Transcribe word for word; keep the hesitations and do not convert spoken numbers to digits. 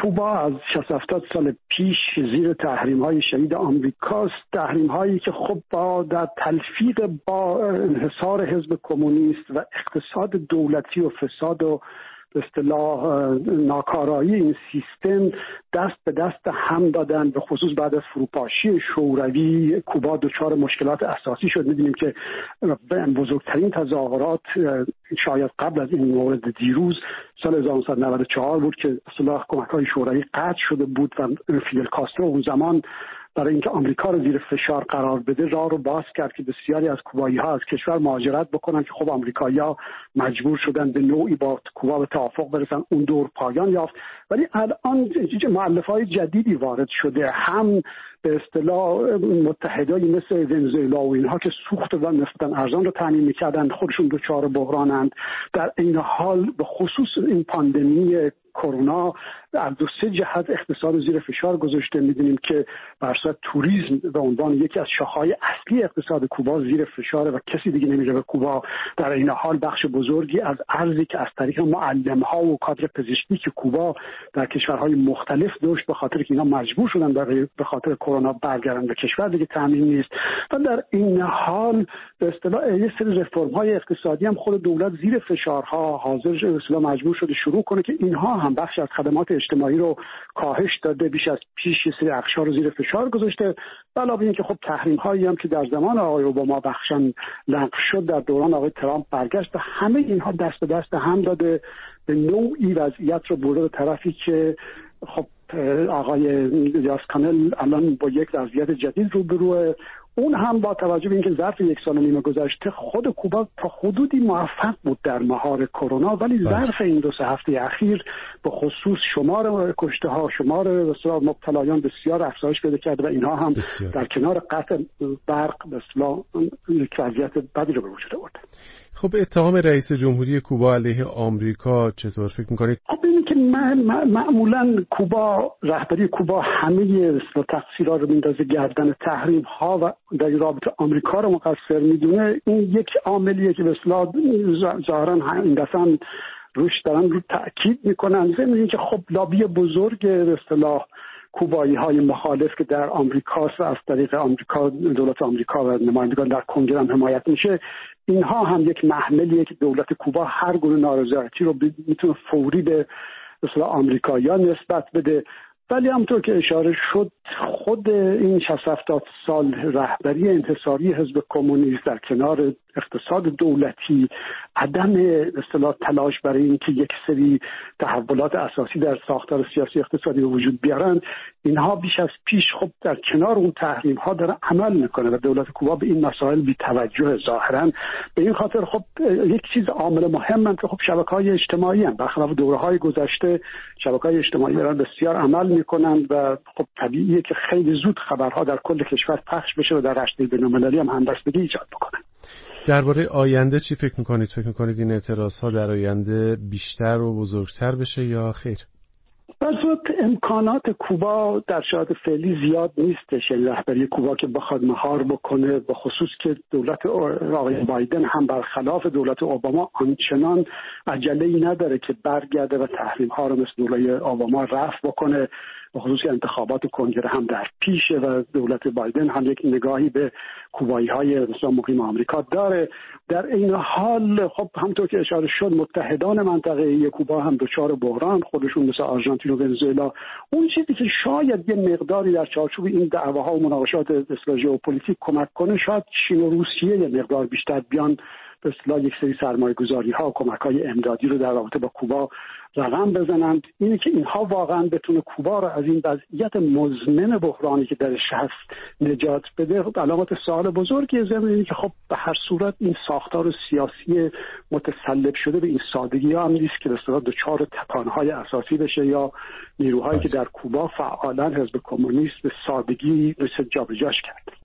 کوبا از شصت هفتاد سال پیش زیر تحریم‌های شدید آمریکاست، تحریم‌هایی که خب با در تلفیق با انحصار حزب کمونیست و اقتصاد دولتی و فساد و به اصطلاح ناکارایی این سیستم دست به دست هم دادن. به خصوص بعد از فروپاشی شوروی کوبا دچار مشکلات اساسی شد. می‌دونیم که بزرگترین تظاهرات شاید قبل از این مورد دیروز سال هزار و نهصد و نود و چهار بود که اصطلاح کمک‌های شوروی قطع شده بود و فیدل کاسترو اون زمان برای اینکه آمریکا رو زیر فشار قرار بده راه رو باز کرد که بسیاری از کوبایی‌ها از کشور مهاجرت بکنن که خب آمریکایی‌ها مجبور شدن به نوعی با کوبا به توافق برسن. اون دور پایان یافت، ولی الان مؤلفه‌های جدیدی وارد شده، هم به اصطلاح متحدایی مثل ونزوئلا و اینها که سوخت و نفت ارزان رو تامین می‌کردن خودشون دچار بحرانند. در این حال به خصوص این پاندمی کرونا از دو سه جهت اقتصاد زیر فشار گذاشته. می‌دونیم که بر اساس توریسم به عنوان یکی از شاخه‌های اصلی اقتصاد کوبا زیر فشاره و کسی دیگه نمیره به کوبا. در این حال بخش بزرگی از ارزی که از طریق معلم‌ها و کادر پزشکی که کوبا در کشورهای مختلف داشت به خاطر که اینا مجبور شدن به خاطر کرونا برگردن به کشور دیگه تامین نیست. و در این حال به اصطلاح یه سری رفرم‌های اقتصادی هم خود دولت زیر فشارها حاضر به اصطلاح مجبور شده شروع کنه که اینها هم بخش از خدمات اجتماعی رو کاهش داده، بیش از پیش یه سری اقشار رو زیر فشار گذاشته. علاوه اینکه خب تحریم‌هایی هم که در زمان آقای اوباما بخشن لغو شد در دوران آقای ترامپ برگشت و همه اینها دست به دست هم داده به نوعی وضعیت رو برده به طرفی که خب آقای دیاز کانل الان با یک وضعیت جدید روبروه. اون هم با توجه به اینکه ظرف یک سال و نیم گذشته خود کوبا تا حدودی موفق بود در مهار کرونا، ولی ظرف این دو سه هفته اخیر به خصوص شمار کشته ها، شمار بسیار مبتلایان بسیار افزایش پیدا کرده و اینها هم بسیار. در کنار قطع برق به اصطلاح یک وضعیت بدی رو به وجود آورده. خب اتهام رئیس جمهوری کوبا علیه آمریکا چطور فکر می‌کنید؟ خب این که معمولاً کوبا رهبری کوبا همه تقصیرها رو میندازه گردن تحریم‌ها و در رابطه آمریکا رو مقصر میدونه. این یک عاملیه که به اصطلاح ظاهراً این دفعه روش دارن رو تأکید میکنن. ضمن اینکه خب لابی بزرگ به اصطلاح کوبایی های مخالف که در آمریکا و از طریق آمریکا دولت آمریکا و نمایندگان در کنگره هم حمایت میشه، اینها هم یک محملیه که دولت کوبا هر گونه نارضایتی رو میتونه فوری به مثلا آمریکایی‌ها نسبت بده. ولی همونطور که اشاره شد خود این شصت هفتاد سال رهبری انحصاری حزب کمونیست در کنار اقتصاد دولتی، عدم اصطلاح تلاش برای اینکه یک سری تحولات اساسی در ساختار سیاسی اقتصادی به وجود بیارن، اینها بیش از پیش خب در کنار اون تحریم ها داره عمل میکنه و دولت کوبا به این مسائل بی توجه ظاهرا. به این خاطر خب یک چیز عامل مهم هم که خب شبکه‌های اجتماعی هم برخلاف دوره‌های گذشته شبکه‌های اجتماعی دارن بسیار عمل میکنن و خب طبیعیه که خیلی زود خبرها در کل کشور پخش بشه و در رشته بین‌المللی هم همبستگی ایجاد بکنه. درباره آینده چی فکر میکنید؟ فکر میکنید این اعتراض‌ها در آینده بیشتر و بزرگتر بشه یا خیر؟ برصورت امکانات کوبا در شرایط فعلی زیاد نیستش، یعنی رهبری کوبا که بخواد مهار بکنه، به خصوص که دولت آقای بایدن هم برخلاف دولت اوباما آنچنان عجله‌ای نداره که برگرده و تحریم‌ها رو مثل دولت اوباما رفع بکنه، به خصوص که انتخابات کنگره هم در پیشه و دولت بایدن هم یک نگاهی به کوبایی‌های مثلا مقیم آمریکا داره. در این حال خب همونطور که اشاره شد متحدان منطقه‌ای کوبا هم دچار بحران خودشون مثل آرژانتین و ونزوئلا. اون چیزی که شاید یه مقداری در چارچوب این دعواها و مناقشات اصلاح ژئوپلیتیک کمک کنه، شاید چین و روسیه یه مقدار بیشتر بیان به اصطلاح یک سری سرمایه‌گذاری‌ها و کمک‌های امدادی رو در رابطه با کوبا رقم بزنند. اینه که اینها واقعا بتونه کوبا رو از این وضعیت مزمن بحرانی که درش هست نجات بده. خب علامت سوال بزرگی ضمن اینه که خب به هر صورت این ساختار سیاسی متسلب شده به این سادگی ها هم نیست که به اصطلاح دچار تکانهای اساسی بشه یا نیروهایی که در کوبا فعالن حزب کمونیست به سادگی مثل جابجاش کرد.